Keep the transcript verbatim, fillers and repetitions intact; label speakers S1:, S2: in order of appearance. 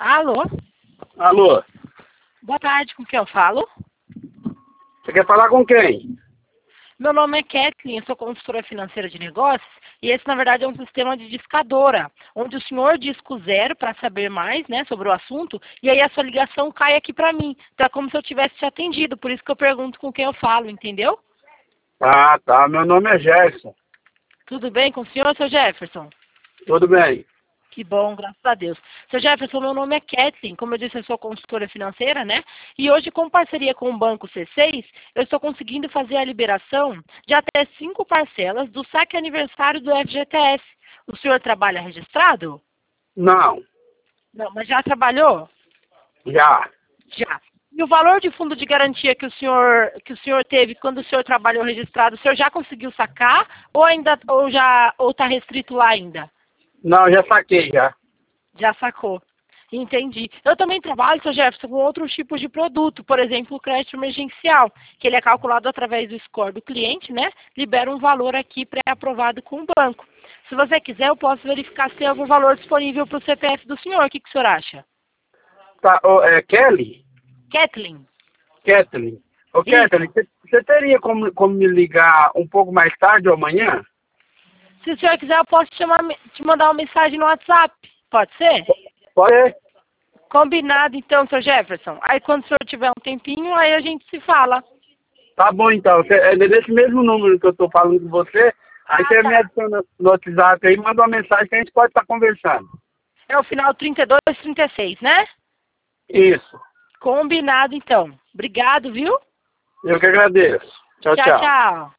S1: Alô?
S2: Alô?
S1: Boa tarde, com quem eu falo?
S2: Você quer falar com quem?
S1: Meu nome é Kathleen, eu sou consultora financeira de negócios e esse, na verdade, é um sistema de discadora, onde o senhor disca o zero para saber mais, né, sobre o assunto e aí a sua ligação cai aqui para mim. Então é como se eu tivesse te atendido, por isso que eu pergunto com quem eu falo, entendeu?
S2: Ah, tá. Meu nome é Gerson.
S1: Tudo bem com o senhor, seu Jefferson?
S2: Tudo bem.
S1: Que bom, graças a Deus. Seu Jefferson, meu nome é Kathleen, como eu disse, eu sou consultora financeira, né? E hoje, com parceria com o Banco C seis, eu estou conseguindo fazer a liberação de até cinco parcelas do saque aniversário do F G T S. O senhor trabalha registrado?
S2: Não,
S1: Não, mas já trabalhou?
S2: já.
S1: Já. E o valor de fundo de garantia que o senhor que o senhor teve quando o senhor trabalhou registrado, o senhor já conseguiu sacar ou ainda ou já ou está restrito lá ainda?
S2: Não, já saquei, já.
S1: Já sacou. Entendi. Eu também trabalho, seu Jefferson, com outros tipos de produto, por exemplo, o crédito emergencial, que ele é calculado através do score do cliente, né? Libera um valor aqui pré-aprovado com o banco. Se você quiser, eu posso verificar se tem algum valor disponível para o C P F do senhor. O que, que o senhor acha?
S2: Tá, ô, é Kelly?
S1: Kathleen?
S2: Kathleen. Ô,
S1: Isso.
S2: Kathleen, você você teria como, como me ligar um pouco mais tarde ou amanhã?
S1: Se o senhor quiser, eu posso te, chamar, te mandar uma mensagem no WhatsApp. Pode ser?
S2: Pode?
S1: Combinado, então, seu Jefferson. Aí, quando o senhor tiver um tempinho, aí a gente se fala.
S2: Tá bom, então. Você, é desse mesmo número que eu tô falando com você. Aí
S1: Ah,
S2: você me
S1: tá.
S2: adiciona no WhatsApp aí, manda uma mensagem que a gente pode estar conversando.
S1: É o final trinta e dois, trinta e seis, né?
S2: Isso.
S1: Combinado, então. Obrigado, viu?
S2: Eu que agradeço. Tchau,
S1: Tchau,
S2: tchau.
S1: tchau.